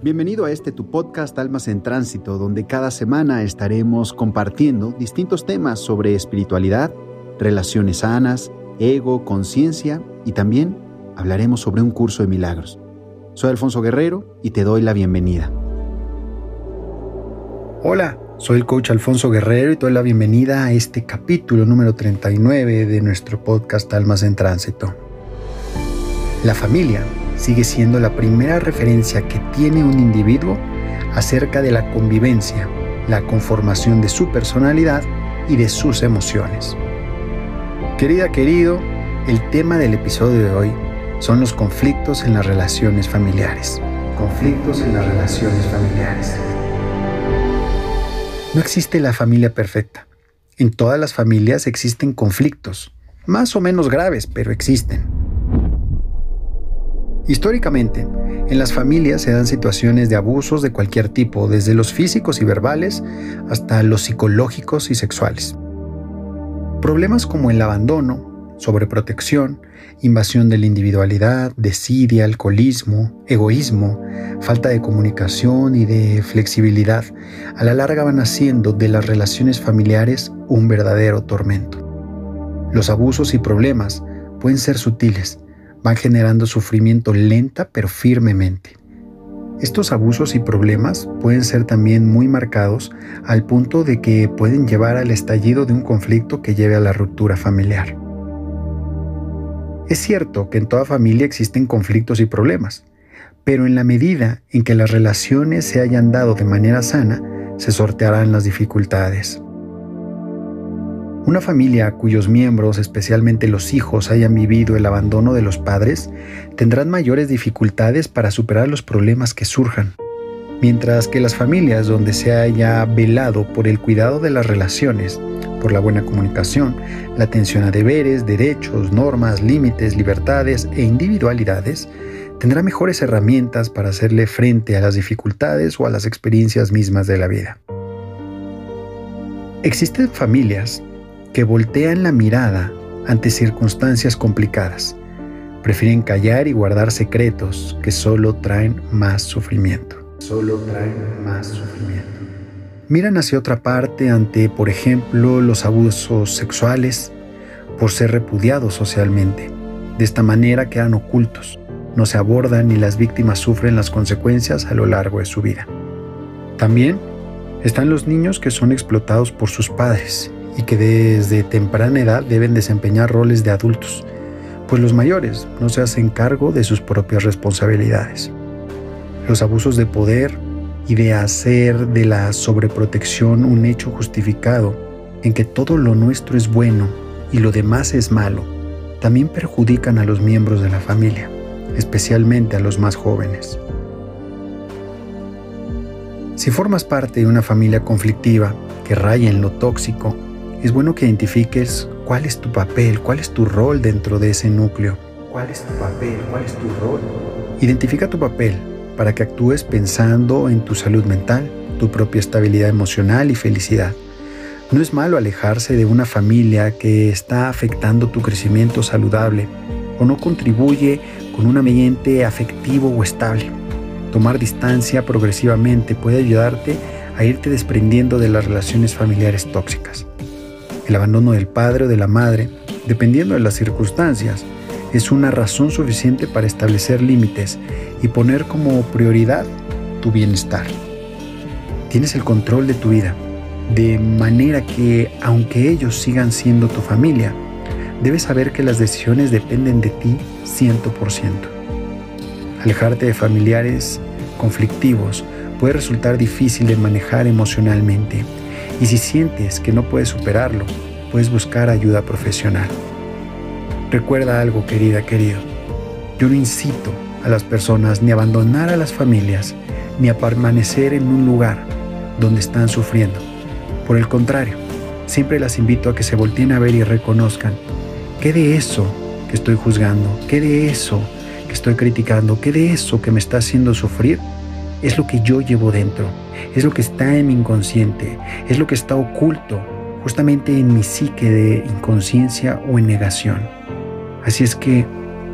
Bienvenido a tu podcast Almas en Tránsito, donde cada semana estaremos compartiendo distintos temas sobre espiritualidad, relaciones sanas, ego, conciencia y también hablaremos sobre un curso de milagros. Soy Alfonso Guerrero y te doy la bienvenida. Hola, soy el coach Alfonso Guerrero y te doy la bienvenida a este capítulo número 39 de nuestro podcast Almas en Tránsito. La familia sigue siendo la primera referencia que tiene un individuo acerca de la convivencia, la conformación de su personalidad y de sus emociones. Querida, querido, el tema del episodio de hoy son los conflictos en las relaciones familiares. Conflictos en las relaciones familiares. No existe la familia perfecta. En todas las familias existen conflictos, más o menos graves, pero existen. Históricamente, en las familias se dan situaciones de abusos de cualquier tipo, desde los físicos y verbales hasta los psicológicos y sexuales. Problemas como el abandono, sobreprotección, invasión de la individualidad, desidia, alcoholismo, egoísmo, falta de comunicación y de flexibilidad, a la larga van haciendo de las relaciones familiares un verdadero tormento. Los abusos y problemas pueden ser sutiles, van generando sufrimiento lenta pero firmemente. Estos abusos y problemas pueden ser también muy marcados al punto de que pueden llevar al estallido de un conflicto que lleve a la ruptura familiar. Es cierto que en toda familia existen conflictos y problemas, pero en la medida en que las relaciones se hayan dado de manera sana, se sortearán las dificultades. Una familia cuyos miembros, especialmente los hijos, hayan vivido el abandono de los padres, tendrán mayores dificultades para superar los problemas que surjan. Mientras que las familias donde se haya velado por el cuidado de las relaciones, por la buena comunicación, la atención a deberes, derechos, normas, límites, libertades e individualidades, tendrá mejores herramientas para hacerle frente a las dificultades o a las experiencias mismas de la vida. Existen familias que voltean la mirada ante circunstancias complicadas. Prefieren callar y guardar secretos que solo traen más sufrimiento. Miran hacia otra parte ante, por ejemplo, los abusos sexuales por ser repudiados socialmente. De esta manera quedan ocultos, no se abordan y las víctimas sufren las consecuencias a lo largo de su vida. También están los niños que son explotados por sus padres y que desde temprana edad deben desempeñar roles de adultos, pues los mayores no se hacen cargo de sus propias responsabilidades. Los abusos de poder y de hacer de la sobreprotección un hecho justificado en que todo lo nuestro es bueno y lo demás es malo, también perjudican a los miembros de la familia, especialmente a los más jóvenes. Si formas parte de una familia conflictiva que raya en lo tóxico, es bueno que identifiques cuál es tu papel, cuál es tu rol dentro de ese núcleo. Identifica tu papel para que actúes pensando en tu salud mental, tu propia estabilidad emocional y felicidad. No es malo alejarse de una familia que está afectando tu crecimiento saludable o no contribuye con un ambiente afectivo o estable. Tomar distancia progresivamente puede ayudarte a irte desprendiendo de las relaciones familiares tóxicas. El abandono del padre o de la madre, dependiendo de las circunstancias, es una razón suficiente para establecer límites y poner como prioridad tu bienestar. Tienes el control de tu vida, de manera que, aunque ellos sigan siendo tu familia, debes saber que las decisiones dependen de ti 100%. Alejarte de familiares conflictivos puede resultar difícil de manejar emocionalmente, y si sientes que no puedes superarlo, puedes buscar ayuda profesional. Recuerda algo, querida, querido. Yo no incito a las personas ni a abandonar a las familias, ni a permanecer en un lugar donde están sufriendo. Por el contrario, siempre las invito a que se volteen a ver y reconozcan qué de eso que estoy juzgando, qué de eso que estoy criticando, qué de eso que me está haciendo sufrir es lo que yo llevo dentro, es lo que está en mi inconsciente, es lo que está oculto justamente en mi psique de inconsciencia o en negación. Así es que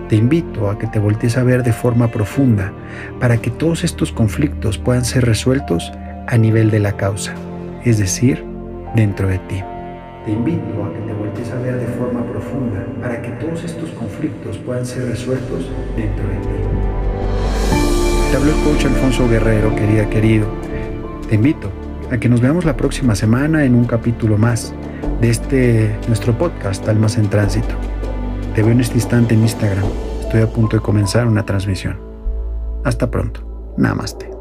Te invito a que te voltees a ver de forma profunda para que todos estos conflictos puedan ser resueltos a nivel de la causa, es decir, dentro de ti. Te invito a que te voltees a ver de forma profunda para que todos estos conflictos puedan ser resueltos dentro de ti. Te habló el coach Alfonso Guerrero, querido. Te invito a que nos veamos la próxima semana en un capítulo más de nuestro podcast Almas en Tránsito. Te veo en este instante en Instagram. Estoy a punto de comenzar una transmisión. Hasta pronto. Namaste.